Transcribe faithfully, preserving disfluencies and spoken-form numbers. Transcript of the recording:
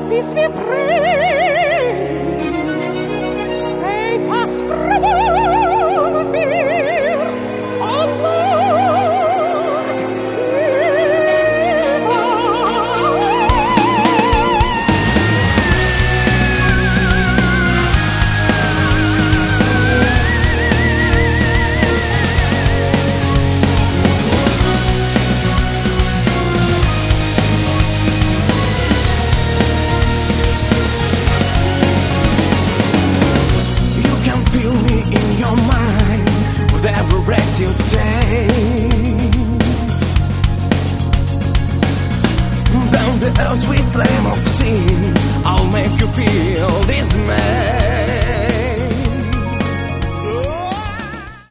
bis wir pray, save us from all fears, oh Lord, save rest you take. Burn the earth with flame of sins, I'll make you feel dismay.